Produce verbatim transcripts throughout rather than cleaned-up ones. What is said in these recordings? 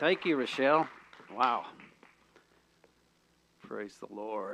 Thank you, Rochelle. Wow. Praise the Lord.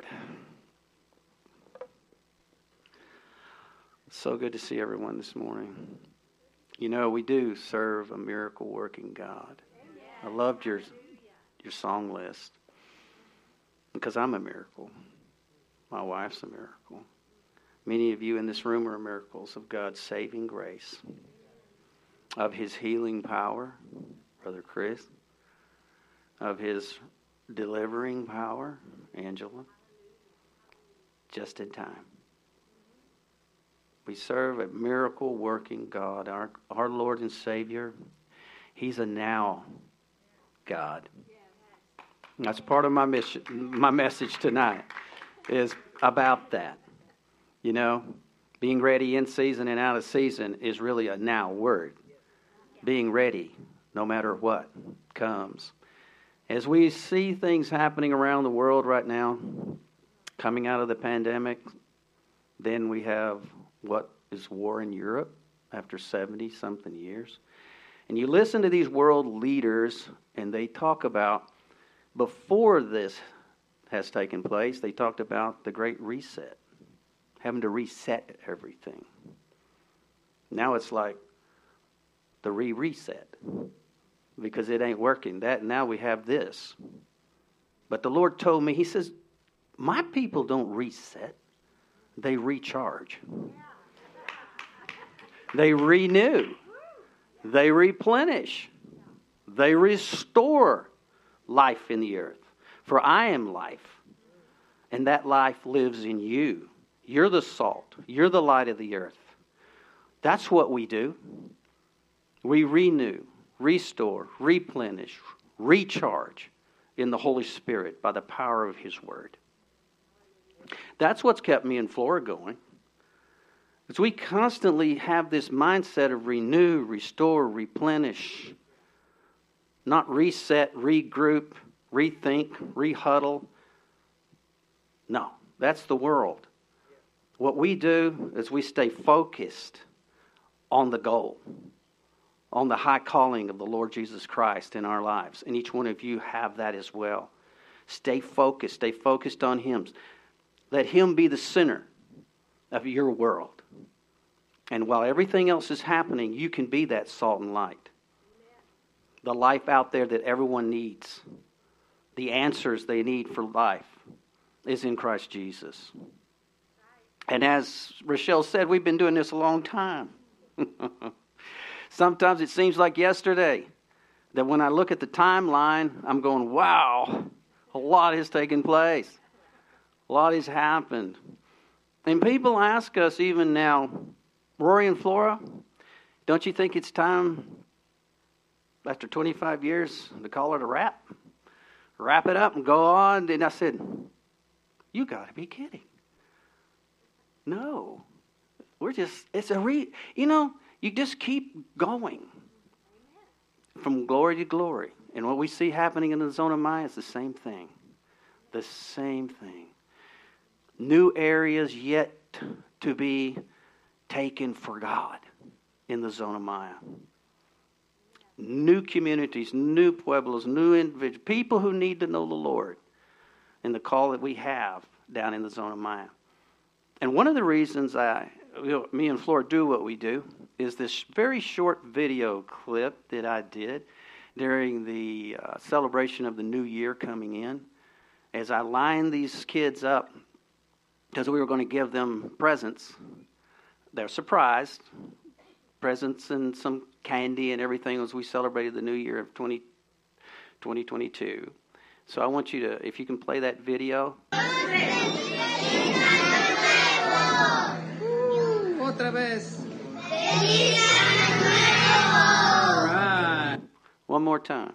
So good to see everyone this morning. You know, we do serve a miracle-working God. I loved your your song list because I'm a miracle. My wife's a miracle. Many of you in this room are miracles of God's saving grace, of His healing power, Brother Chris, of His delivering power, Angela, just in time. We serve a miracle-working God, our, our Lord and Savior. He's a now God. That's part of my mission, my message tonight is about that. You know, being ready in season and out of season is really a now word. Being ready, no matter what comes. As we see things happening around the world right now, coming out of the pandemic, then we have what is war in Europe after seventy-something years. And you listen to these world leaders, and they talk about, before this has taken place, they talked about the Great Reset, having to reset everything. Now it's like the re-reset, because it ain't working. That now we have this. But the Lord told me, He says, my people don't reset, they recharge. They renew. They replenish. They restore life in the earth. For I am life, and that life lives in you. You're the salt. You're the light of the earth. That's what we do. We renew, restore, replenish, recharge in the Holy Spirit by the power of His Word. That's what's kept me and Flora going. Because we constantly have this mindset of renew, restore, replenish, not reset, regroup, rethink, rehuddle. No, that's the world. What we do is we stay focused on the goal, on the high calling of the Lord Jesus Christ in our lives. And each one of you have that as well. Stay focused. Stay focused on Him. Let Him be the center of your world. And while everything else is happening, you can be that salt and light. The life out there that everyone needs. The answers they need for life is in Christ Jesus. And as Rochelle said, we've been doing this a long time. Sometimes it seems like yesterday that when I look at the timeline, I'm going, wow, a lot has taken place. A lot has happened. And people ask us even now, Rory and Flora, don't you think it's time after twenty-five years to call it a wrap? Wrap it up and go on. And I said, you got to be kidding. No. We're just, it's a re, you know, you just keep going from glory to glory. And what we see happening in the zone of Maya is the same thing. The same thing. New areas yet to be taken for God in the zone of Maya. New communities, new pueblos, new individuals, people who need to know the Lord and the call that we have down in the zone of Maya. And one of the reasons I, you know, me and Flora do what we do is this very short video clip that I did during the uh, celebration of the new year coming in. As I lined these kids up, because we were going to give them presents. They're surprised. Presents and some candy and everything as we celebrated the new year of twenty twenty-two. So I want you to, if you can play that video. Otra vez. All right. One more time.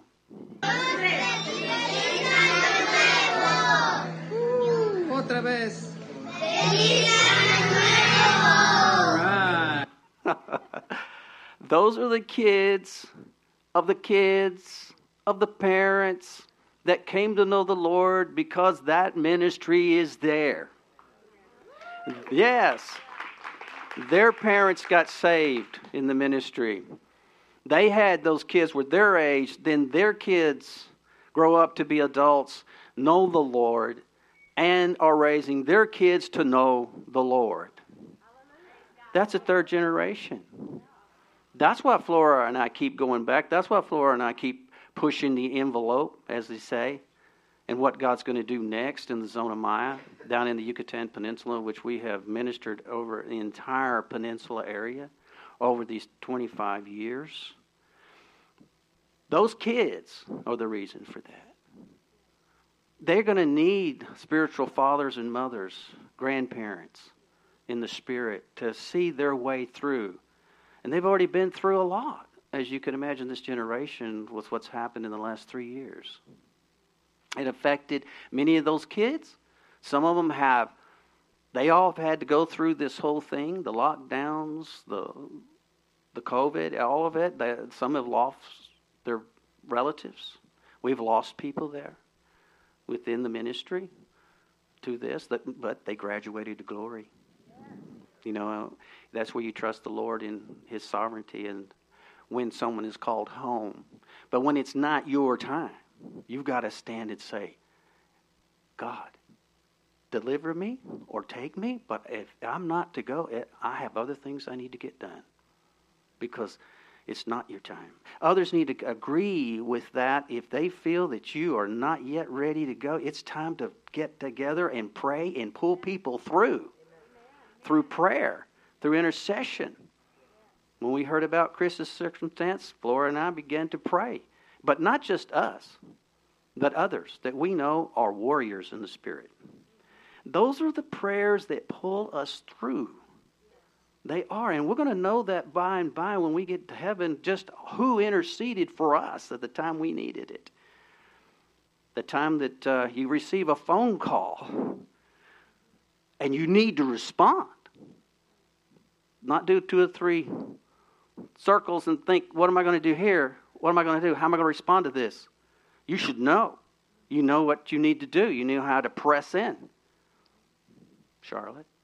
Otra vez. All right. Those are the kids of the kids of the parents that came to know the Lord because that ministry is there. Yes. Their parents got saved in the ministry. They had those kids were their age, then their kids grow up to be adults, know the Lord, and are raising their kids to know the Lord. That's a third generation. That's why Flora and I keep going back. That's why Flora and I keep pushing the envelope, as they say, and what God's going to do next in the zone of Maya, down in the Yucatan Peninsula, which we have ministered over the entire peninsula area over these twenty-five years. Those kids are the reason for that. They're going to need spiritual fathers and mothers, grandparents in the Spirit to see their way through. And they've already been through a lot, as you can imagine, this generation with what's happened in the last three years. It affected many of those kids. Some of them have, they all have had to go through this whole thing, the lockdowns, the the COVID, all of it. They, some have lost their relatives. We've lost people there within the ministry to this, but they graduated to glory. You know, that's where you trust the Lord in His sovereignty and when someone is called home. But when it's not your time, you've got to stand and say, God, deliver me or take me, but if I'm not to go, I have other things I need to get done because it's not your time. Others need to agree with that. If they feel that you are not yet ready to go, it's time to get together and pray and pull people through, through prayer, through intercession. When we heard about Chris's circumstance, Flora and I began to pray. But not just us, but others that we know are warriors in the Spirit. Those are the prayers that pull us through. They are, and we're going to know that by and by when we get to heaven, just who interceded for us at the time we needed it. The time that uh, you receive a phone call and you need to respond. Not do two or three circles and think, what am I going to do here? What am I going to do? How am I going to respond to this? You should know. You know what you need to do. You know how to press in. Charlotte,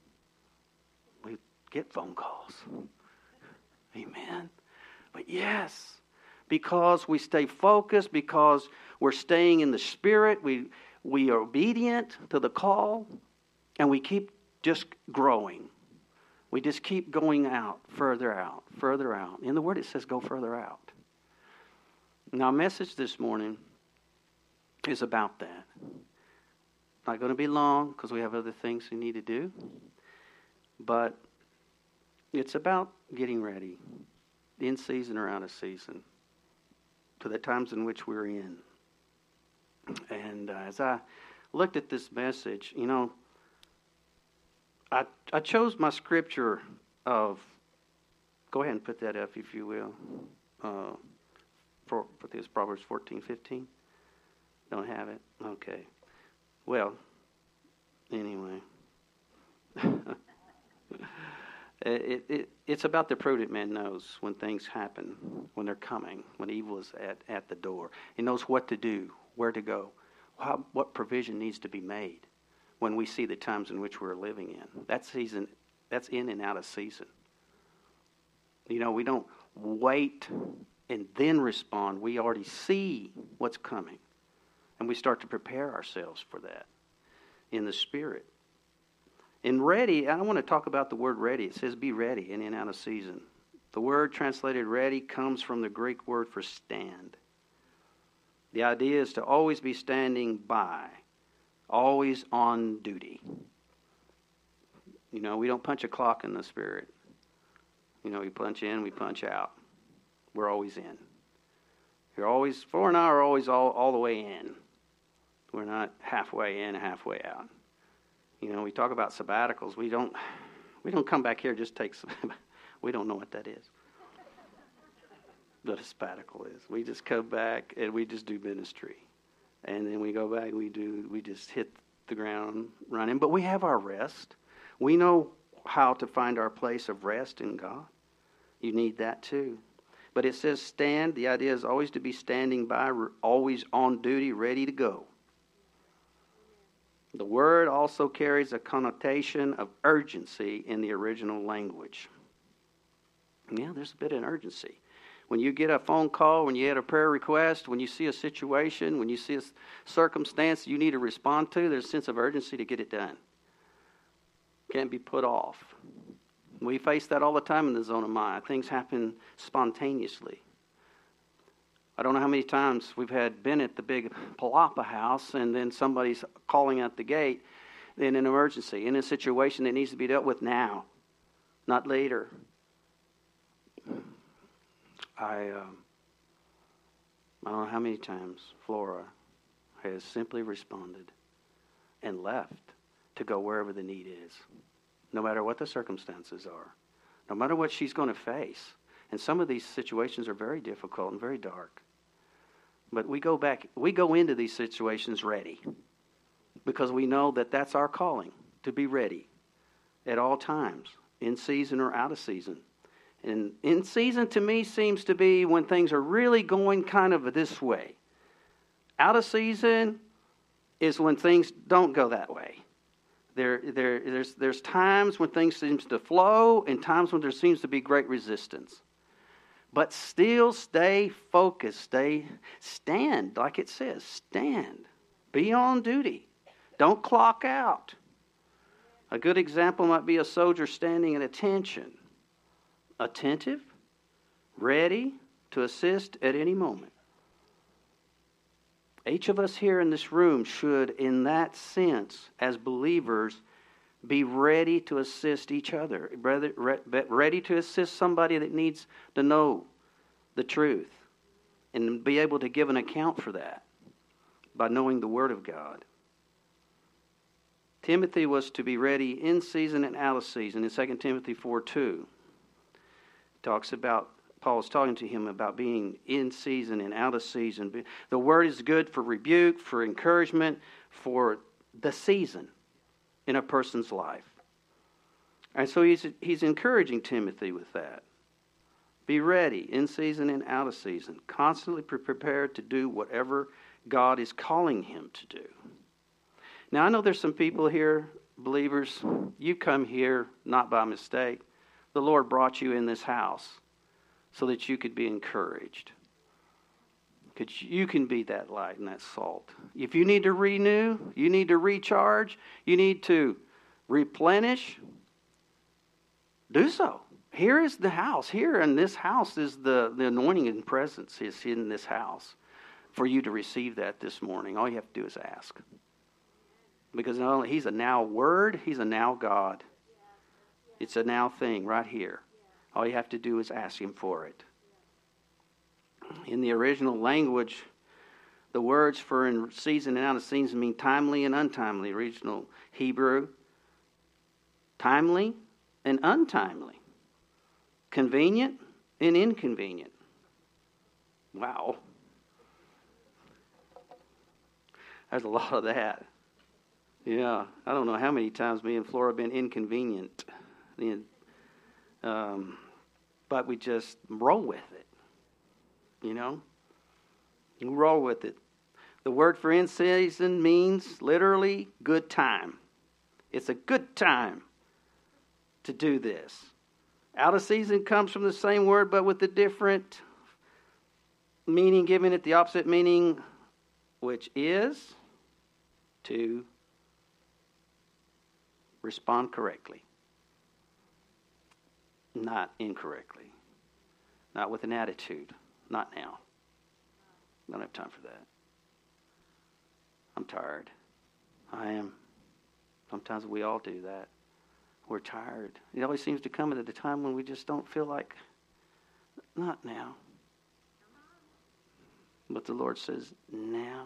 we get phone calls. Amen. But yes, because we stay focused, because we're staying in the Spirit, we we are obedient to the call, and we keep just growing. We just keep going out, further out, further out. In the Word it says go further out. Now, our message this morning is about that. Not going to be long because we have other things we need to do. But it's about getting ready, in season or out of season, to the times in which we're in. And uh, as I looked at this message, you know, I I chose my scripture of, go ahead and put that up if you will, uh, for, for this Proverbs fourteen fifteen. Don't have it? Okay. Well, anyway. it, it It's about the prudent man knows when things happen, when they're coming, when evil is at, at the door. He knows what to do, where to go, how, what provision needs to be made when we see the times in which we're living in. That season, that's in and out of season. You know, we don't wait and then respond. We already see what's coming. And we start to prepare ourselves for that in the Spirit. And ready, I want to talk about the word ready. It says be ready in and out of season. The word translated ready comes from the Greek word for stand. The idea is to always be standing by, always on duty. You know, we don't punch a clock in the Spirit. You know, we punch in, we punch out. We're always in. You're always, Flora and I are always all, all the way in. We're not halfway in, halfway out. You know, we talk about sabbaticals. We don't, we don't come back here just take some. We don't know what that is. What a sabbatical is. We just come back and we just do ministry, and then we go back. And we do. We just hit the ground running. But we have our rest. We know how to find our place of rest in God. You need that too. But it says stand. The idea is always to be standing by, always on duty, ready to go. The word also carries a connotation of urgency in the original language. Yeah, there's a bit of urgency. When you get a phone call, when you get a prayer request, when you see a situation, when you see a circumstance you need to respond to, there's a sense of urgency to get it done. Can't be put off. We face that all the time in the zone of mind. Things happen spontaneously. I don't know how many times we've had been at the big Palapa house and then somebody's calling out the gate in an emergency, in a situation that needs to be dealt with now, not later. I, um, I don't know how many times Flora has simply responded and left to go wherever the need is, no matter what the circumstances are, no matter what she's going to face. And some of these situations are very difficult and very dark. But we go back, we go into these situations ready because we know that that's our calling, to be ready at all times, in season or out of season. And in season to me seems to be when things are really going kind of this way. Out of season is when things don't go that way. There, there, there's, there's times when things seem to flow and times when there seems to be great resistance. But still stay focused, stay, stand, like it says, stand. Be on duty. Don't clock out. A good example might be a soldier standing at attention. Attentive, ready to assist at any moment. Each of us here in this room should, in that sense, as believers, be ready to assist each other. Ready to assist somebody that needs to know the truth and be able to give an account for that by knowing the Word of God. Timothy was to be ready in season and out of season in Second Timothy four two. Talks about, Paul is talking to him about being in season and out of season. The word is good for rebuke, for encouragement, for the season in a person's life. And so he's, he's encouraging Timothy with that. Be ready in season and out of season. Constantly prepared to do whatever God is calling him to do. Now I know there's some people here, believers, you come here not by mistake. The Lord brought you in this house so that you could be encouraged. Because you can be that light and that salt. If you need to renew, you need to recharge, you need to replenish, do so. Here is the house. Here in this house is the, the anointing and presence is in this house. For you to receive that this morning, all you have to do is ask. Because not only He's a now Word, He's a now God. It's a now thing right here. All you have to do is ask Him for it. In the original language, the words for in season and out of season mean timely and untimely. Original Hebrew, timely and untimely. Convenient and inconvenient. Wow. There's a lot of that. Yeah, I don't know how many times me and Flora have been inconvenient. Um, but we just roll with it. You know? We roll with it. The word for in season means literally good time. It's a good time to do this. Out of season comes from the same word but with a different meaning, giving it the opposite meaning, which is to respond correctly. Not incorrectly. Not with an attitude. Not now. I don't have time for that. I'm tired. I am. Sometimes we all do that. We're tired. It always seems to come at a time when we just don't feel like, not now. But the Lord says, now.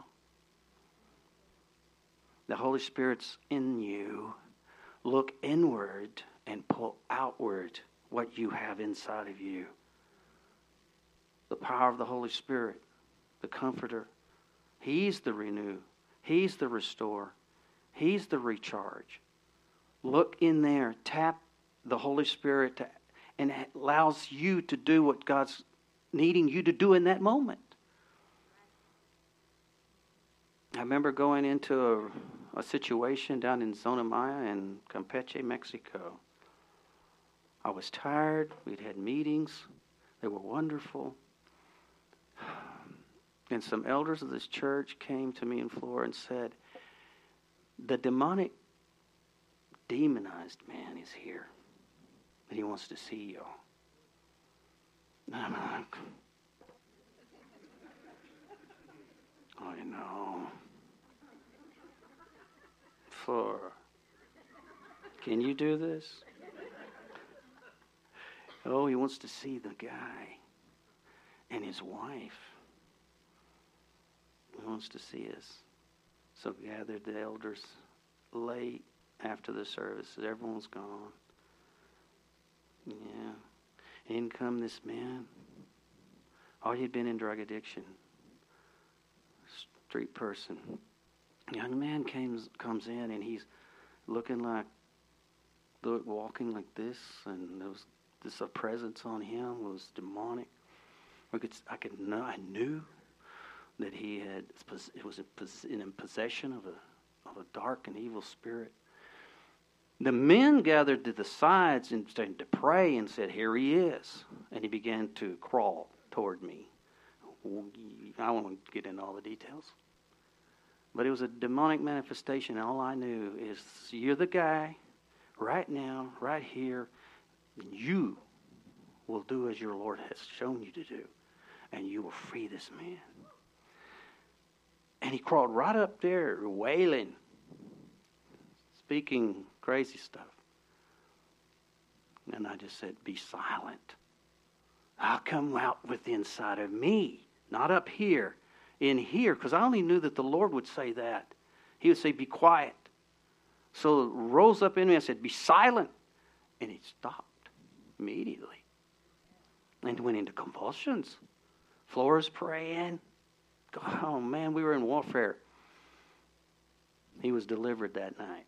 The Holy Spirit's in you. Look inward and pull outward what you have inside of you. The power of the Holy Spirit, the Comforter. He's the renew. He's the restore. He's the recharge. Look in there. Tap the Holy Spirit to, and it allows you to do what God's needing you to do in that moment. I remember going into a, a situation down in Zona Maya in Campeche, Mexico. I was tired. We'd had meetings. They were wonderful. And some elders of this church came to me in Florida and said, the demonic, demonized man is here. And he wants to see y'all. And I'm like, I know. For, can you do this? Oh, he wants to see the guy and his wife. He wants to see us. So gathered the elders late after the service. Everyone's gone. Yeah. In come this man. Oh, he'd been in drug addiction. Street person. Young man comes comes in and he's looking like, look, walking like this, and there was this a presence on him. It was demonic. I could I could know I knew that he had it was in possession of a of a dark and evil spirit. The men gathered to the sides and started to pray and said, "Here he is," and he began to crawl toward me. I won't get into all the details. But it was a demonic manifestation. All I knew is, you're the guy right now, right here. And you will do as your Lord has shown you to do. And you will free this man. And he crawled right up there, wailing, speaking crazy stuff. And I just said, be silent. I'll come out with the inside of me, not up here. In here, because I only knew that the Lord would say that. He would say, be quiet. So it rose up in me. I said, be silent. And it stopped immediately. And went into convulsions. Flora's praying. Oh, man, we were in warfare. He was delivered that night.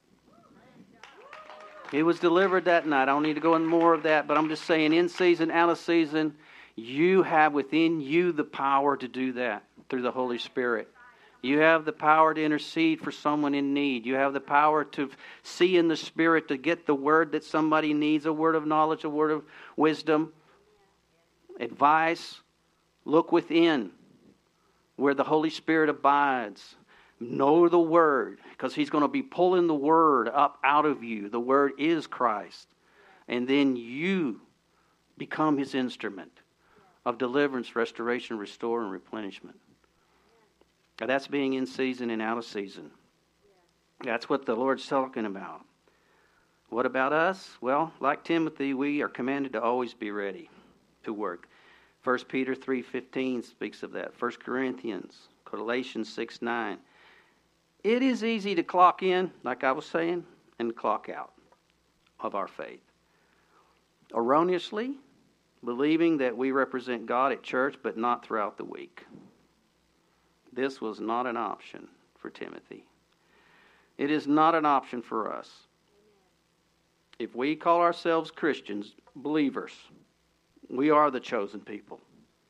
He was delivered that night. I don't need to go into more of that, but I'm just saying, in season, out of season, you have within you the power to do that through the Holy Spirit. You have the power to intercede for someone in need. You have the power to see in the Spirit, to get the word that somebody needs, a word of knowledge, a word of wisdom, advice. Look within where the Holy Spirit abides. Know the word, because He's going to be pulling the word up out of you. The word is Christ. And then you become His instrument of deliverance, restoration, restore, and replenishment. Now, that's being in season and out of season. That's what the Lord's talking about. What about us? Well, like Timothy, we are commanded to always be ready to work. First Peter three fifteen speaks of that. First Corinthians, Galatians six nine. It is easy to clock in, like I was saying, and clock out of our faith. Erroneously, believing that we represent God at church, but not throughout the week. This was not an option for Timothy. It is not an option for us. If we call ourselves Christians, believers, we are the chosen people.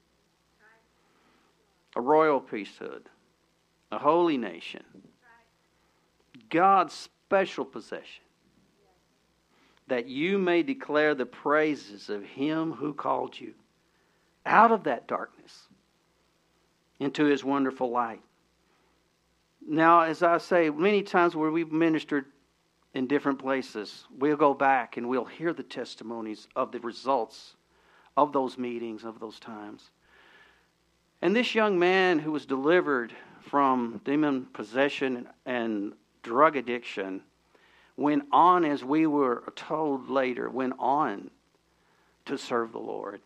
A royal priesthood, a holy nation, God's special possession, that you may declare the praises of Him who called you out of that darkness into His wonderful light. Now, as I say, many times where we've ministered in different places, we'll go back and we'll hear the testimonies of the results of those meetings, of those times. And this young man who was delivered from demon possession and drug addiction went on, as we were told later, went on to serve the Lord.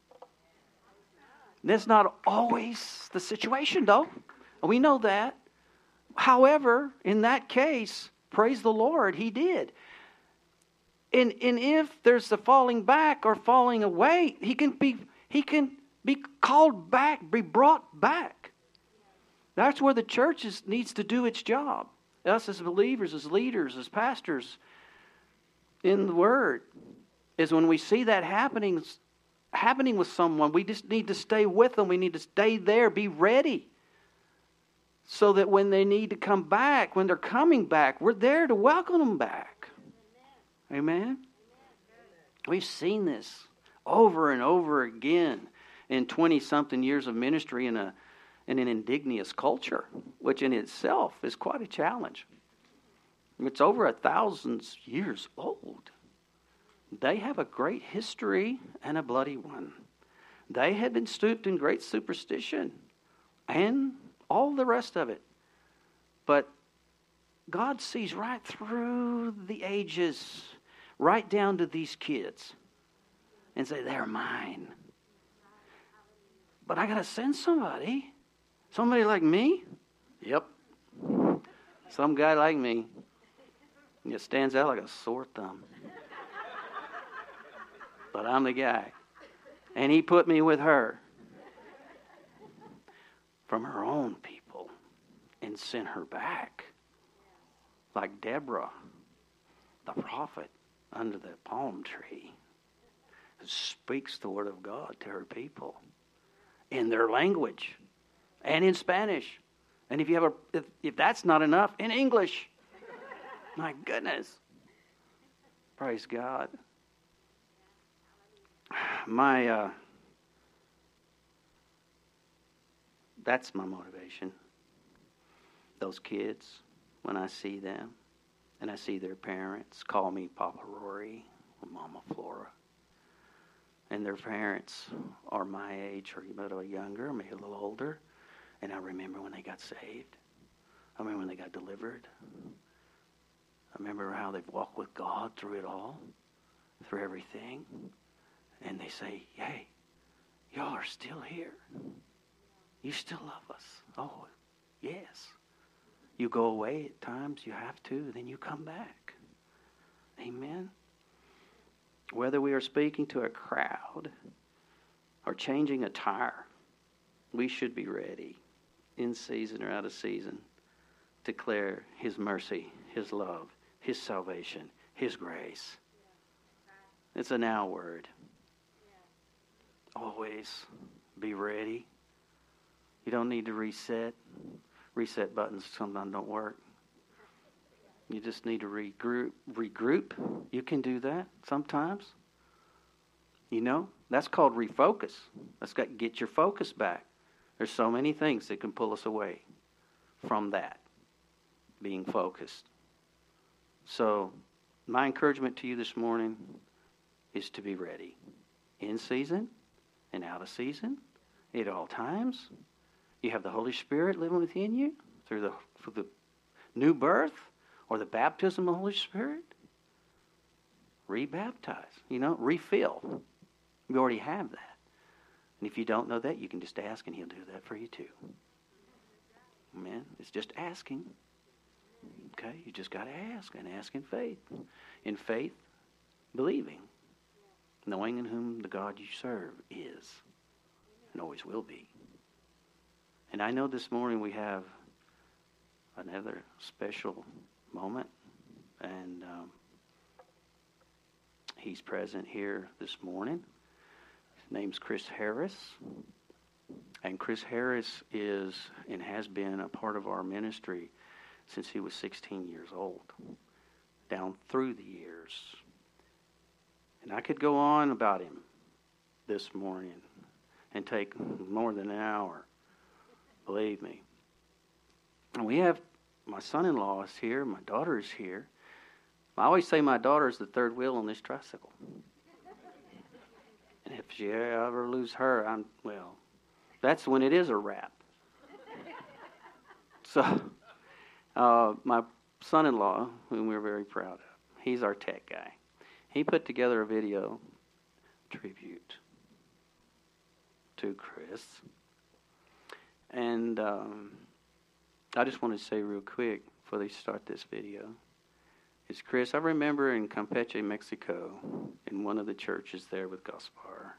That's not always the situation, though. We know that. However, in that case, praise the Lord, he did. And, and if there's the falling back or falling away, he can be he can be called back, be brought back. That's where the church is, needs to do its job. Us as believers, as leaders, as pastors in the Word, is when we see that happening, happening with someone, we just need to stay with them. We need to stay there, be ready. So that when they need to come back, when they're coming back, we're there to welcome them back. Amen? Amen? We've seen this over and over again in twenty-something years of ministry in a in an indigenous culture, which in itself is quite a challenge. It's over a thousand years old. They have a great history and a bloody one. They had been steeped in great superstition and all the rest of it. But God sees right through the ages, right down to these kids, and say, they're mine. But I got to send somebody. Somebody like me? Yep. Some guy like me. It stands out like a sore thumb. But I'm the guy. And he put me with her from her own people and sent her back. Like Deborah, the prophet under the palm tree, who speaks the word of God to her people in their language and in Spanish. And if you have a, if, if that's not enough, in English. My goodness. Praise God. My, uh, that's my motivation. Those kids, when I see them, and I see their parents call me Papa Rory or Mama Flora, and their parents are my age or a little younger, maybe a little older, and I remember when they got saved. I remember when they got delivered. I remember how they've walked with God through it all, through everything. And they say, hey, y'all are still here. You still love us. Oh, yes. You go away at times, you have to, then you come back. Amen. Whether we are speaking to a crowd or changing a tire, we should be ready, in season or out of season, to declare His mercy, His love, His salvation, His grace. It's a now word. Always be ready. You don't need to reset. Reset buttons sometimes don't work. You just need to regroup. Regroup. You can do that sometimes. You know, that's called refocus. That's got to get your focus back. There's so many things that can pull us away from that, being focused. So, my encouragement to you this morning is to be ready. In season and out of season, at all times. You have the Holy Spirit living within you through the, through the new birth or the baptism of the Holy Spirit. Rebaptize, you know, refill. You already have that. And if you don't know that, you can just ask and He'll do that for you too. Amen. It's just asking. Okay, you just got to ask and ask in faith. In faith, believing. Knowing in whom the God you serve is and always will be. And I know this morning we have another special moment. And um, he's present here this morning. His name's Chris Harris. And Chris Harris is and has been a part of our ministry since he was sixteen years old, down through the years. And I could go on about him this morning and take more than an hour. Believe me. And we have, my son-in-law is here, my daughter is here. I always say my daughter is the third wheel on this tricycle. And if she ever lose her, I'm, well, that's when it is a wrap. So, uh, my son-in-law, whom we're very proud of, he's our tech guy. He put together a video tribute to Chris. And um, I just want to say real quick before they start this video, is Chris, I remember in Campeche, Mexico, in one of the churches there with Gaspar,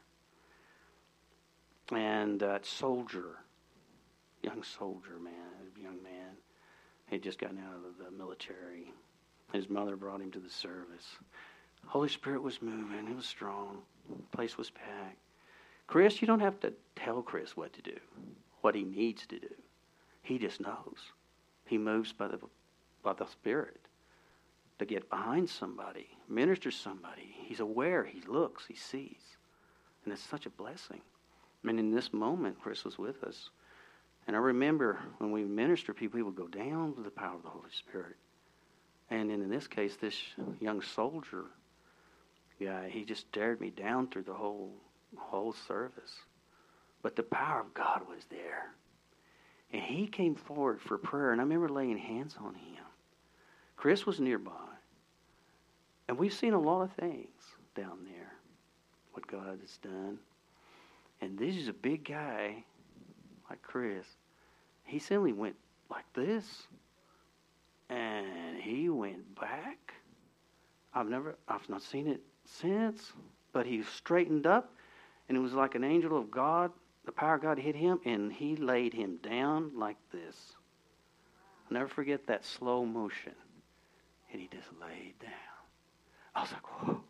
and that soldier, young soldier man, young man, had just gotten out of the military. His mother brought him to the service. Holy Spirit was moving. It was strong. The place was packed. Chris, you don't have to tell Chris what to do, what he needs to do. He just knows. He moves by the by the Spirit to get behind somebody, minister somebody. He's aware. He looks. He sees. And it's such a blessing. I mean, in this moment, Chris was with us. And I remember when we minister people, people go down to the power of the Holy Spirit. And in this case, this young soldier guy, he just stared me down through the whole whole service. But the power of God was there. And he came forward for prayer, and I remember laying hands on him. Chris was nearby. And we've seen a lot of things down there, what God has done. And this is a big guy like Chris. He suddenly went like this, and he went back. I've never, I've not seen it since, but he straightened up, and it was like an angel of God. The power of God hit him, and he laid him down like this. I'll never forget that slow motion. And he just laid down. I was like, whoa.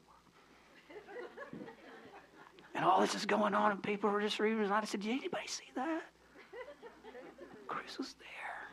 And all this is going on, and people were just reading. And I said, did anybody see that? Chris was there.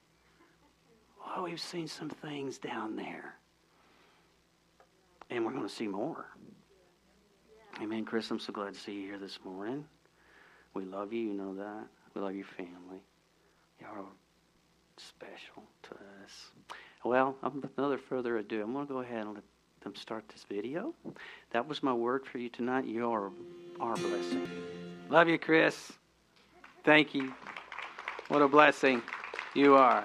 Oh, we've seen some things down there. And we're going to see more. Amen, Chris, I'm so glad to see you here this morning. We love you, you know that. We love your family. Y'all are special to us. Well, with no further ado, I'm going to go ahead and let them start this video. That was my word for you tonight. You are our blessing. Love you, Chris. Thank you. What a blessing you are.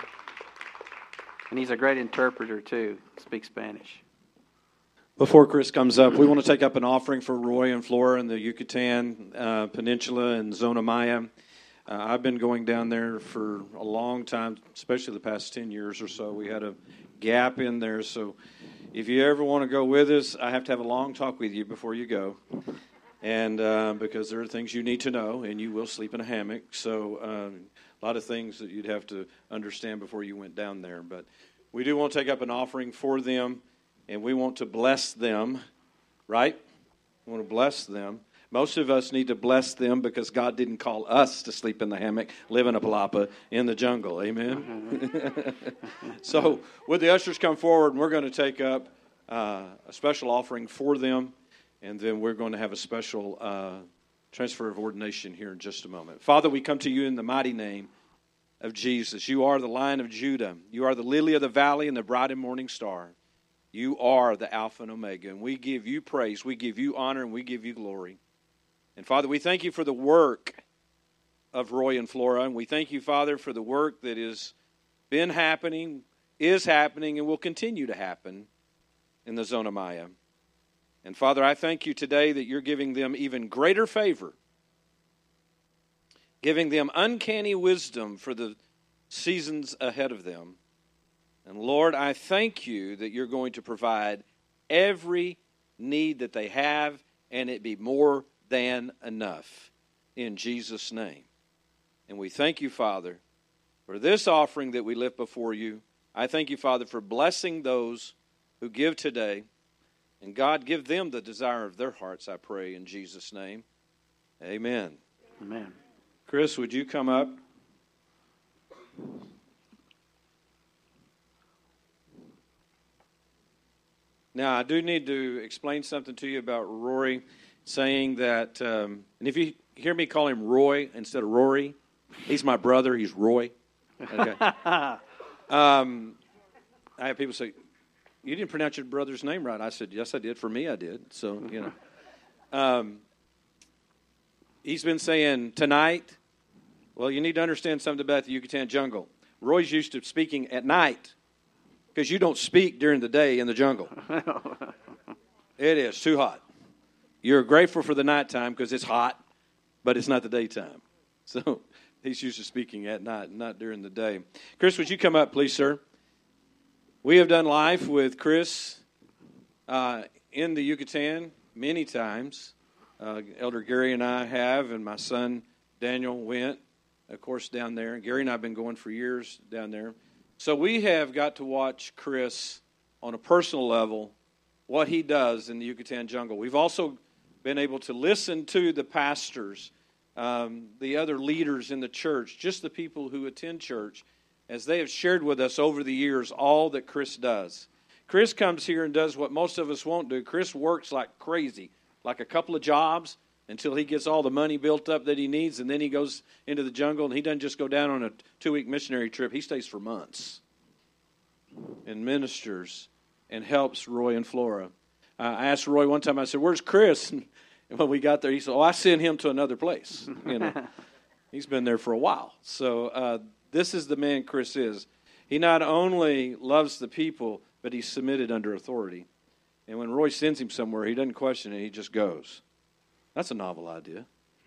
And he's a great interpreter, too. Speaks Spanish. Before Chris comes up, we want to take up an offering for Roy and Flora in the Yucatan uh, Peninsula and Zona Maya. Uh, I've been going down there for a long time, especially the past ten years or so. We had a gap in there, so if you ever want to go with us, I have to have a long talk with you before you go, and uh, because there are things you need to know, and you will sleep in a hammock, so um, a lot of things that you'd have to understand before you went down there. But we do want to take up an offering for them. And we want to bless them, right? We want to bless them. Most of us need to bless them because God didn't call us to sleep in the hammock, live in a palapa in the jungle. Amen? So, would the ushers come forward, and we're going to take up uh, a special offering for them, and then we're going to have a special uh, transfer of ordination here in just a moment. Father, we come to you in the mighty name of Jesus. You are the Lion of Judah. You are the lily of the valley and the bright and morning star. You are the Alpha and Omega, and we give you praise, we give you honor, and we give you glory. And, Father, we thank you for the work of Roy and Flora, and we thank you, Father, for the work that has been happening, is happening, and will continue to happen in the Zona Maya. And, Father, I thank you today that you're giving them even greater favor, giving them uncanny wisdom for the seasons ahead of them. And Lord, I thank you that you're going to provide every need that they have, and it be more than enough in Jesus' name. And we thank you, Father, for this offering that we lift before you. I thank you, Father, for blessing those who give today. And God, give them the desire of their hearts, I pray, in Jesus' name. Amen. Amen. Chris, would you come up? Now, I do need to explain something to you about Rory, saying that, um, and if you hear me call him Roy instead of Rory, he's my brother, he's Roy. Okay. um, I have people say, you didn't pronounce your brother's name right. I said, yes, I did. For me, I did. So, you know. Um, he's been saying tonight, well, you need to understand something about the Yucatan jungle. Roy's used to speaking at night. Because you don't speak during the day in the jungle. It is too hot. You're grateful for the nighttime because it's hot, but it's not the daytime. So he's used to speaking at night, not during the day. Chris, would you come up, please, sir? We have done life with Chris uh, in the Yucatan many times. Uh, Elder Gary and I have, and my son Daniel went, of course, down there. Gary and I have been going for years down there. So we have got to watch Chris on a personal level, what he does in the Yucatan jungle. We've also been able to listen to the pastors, um, the other leaders in the church, just the people who attend church, as they have shared with us over the years all that Chris does. Chris comes here and does what most of us won't do. Chris works like crazy, like a couple of jobs, until he gets all the money built up that he needs, and then he goes into the jungle, and he doesn't just go down on a two-week missionary trip. He stays for months and ministers and helps Roy and Flora. Uh, I asked Roy one time, I said, where's Chris? And when we got there, he said, oh, I sent him to another place. You know, he's been there for a while. So uh, this is the man Chris is. He not only loves the people, but he's submitted under authority. And when Roy sends him somewhere, he doesn't question it. He just goes. That's a novel idea.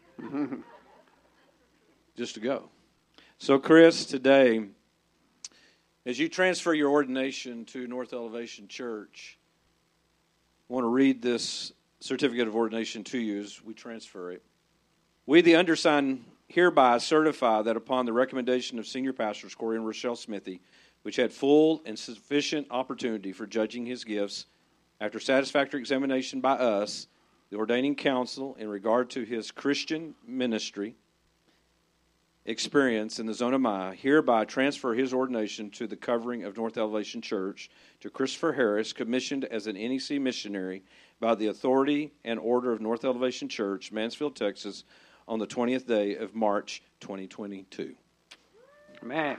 Just to go. So, Chris, today, as you transfer your ordination to North Elevation Church, I want to read this certificate of ordination to you as we transfer it. We, the undersigned, hereby certify that upon the recommendation of Senior Pastors Corey and Rochelle Smithy, which had full and sufficient opportunity for judging his gifts, after satisfactory examination by us, the ordaining council, in regard to his Christian ministry experience in the zone of Maya, hereby transfer his ordination to the covering of North Elevation Church to Christopher Harris, commissioned as an N E C missionary by the authority and order of North Elevation Church, Mansfield, Texas, on the twentieth day of March, twenty twenty-two. Amen.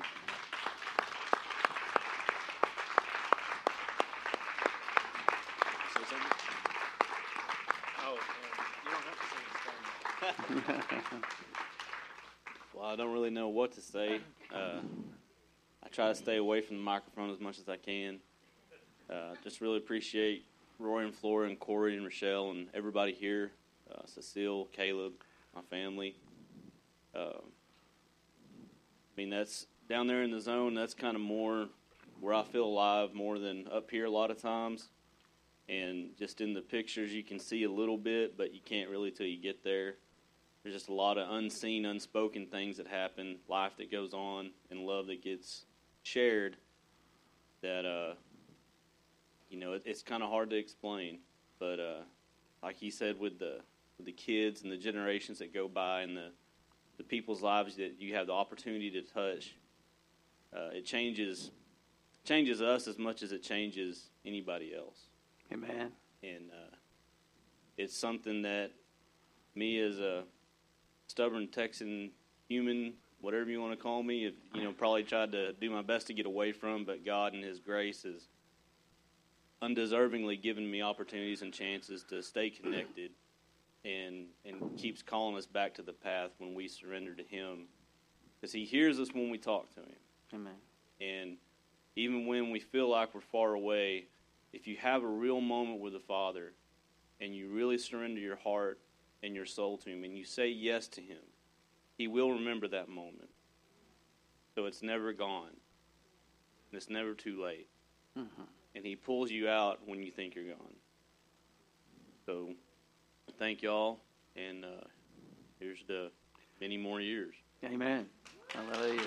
Well, I don't really know what to say. Uh, I try to stay away from the microphone as much as I can. Uh, just really appreciate Roy and Flora and Corey and Rochelle and everybody here, uh, Cecile, Caleb, my family. Uh, I mean, that's down there in the zone, that's kind of more where I feel alive more than up here a lot of times. And just in the pictures, you can see a little bit, but you can't really till you get there. There's just a lot of unseen, unspoken things that happen, life that goes on, and love that gets shared that, uh, you know, it, it's kind of hard to explain. But uh, like he said, with the with the kids and the generations that go by and the, the people's lives that you have the opportunity to touch, uh, it changes changes us as much as it changes anybody else. Amen. And uh, it's something that me as a stubborn Texan human, whatever you want to call me, have, you know, probably tried to do my best to get away from, but God in His grace has undeservingly given me opportunities and chances to stay connected and and keeps calling us back to the path when we surrender to Him, because He hears us when we talk to Him. Amen. And even when we feel like we're far away, if you have a real moment with the Father and you really surrender your heart and your soul to Him and you say yes to Him, He will remember that moment. So it's never gone. And it's never too late. Mm-hmm. And He pulls you out when you think you're gone. So thank y'all, and uh, here's to many more years. Amen. Hallelujah.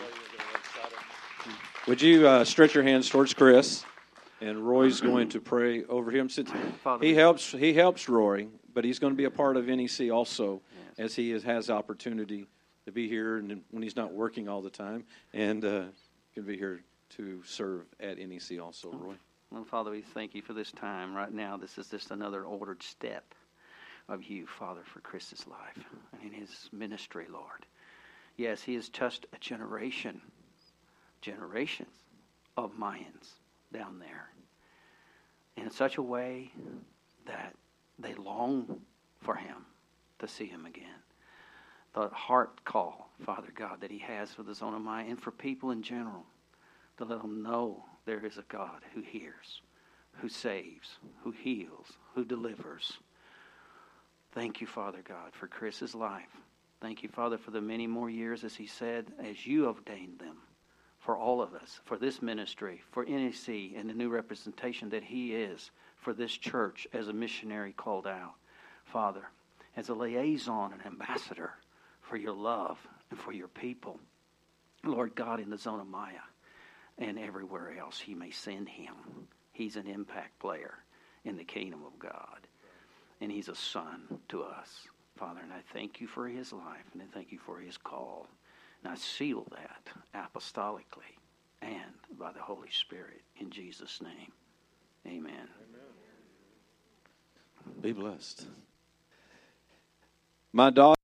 Would you uh, stretch your hands towards Chris? And Roy's going to pray over him. Father, he helps. He helps Roy, but he's going to be a part of N E C also, yes, as he is, has opportunity to be here, and when he's not working all the time, and uh, can be here to serve at N E C also. Roy. Well, Father, we thank You for this time right now. This is just another ordered step of You, Father, for Chris's life and in his ministry, Lord. Yes, he has touched a generation, generations of Mayans down there in such a way that they long for Him, to see Him again. The heart call, Father God, that He has for the zone of Maya and for people in general, to let them know there is a God who hears, who saves, who heals, who delivers. Thank You, Father God, for Chris's life. Thank You, Father, for the many more years, as he said, as You ordained them, for all of us, for this ministry, for N E C, and the new representation that he is for this church as a missionary called out. Father, as a liaison and ambassador for Your love and for Your people, Lord God, in the zone of Maya and everywhere else He may send him. He's an impact player in the kingdom of God, and he's a son to us, Father, and I thank You for his life, and I thank You for his call. And I seal that apostolically and by the Holy Spirit in Jesus' name. Amen. Be blessed. My daughter.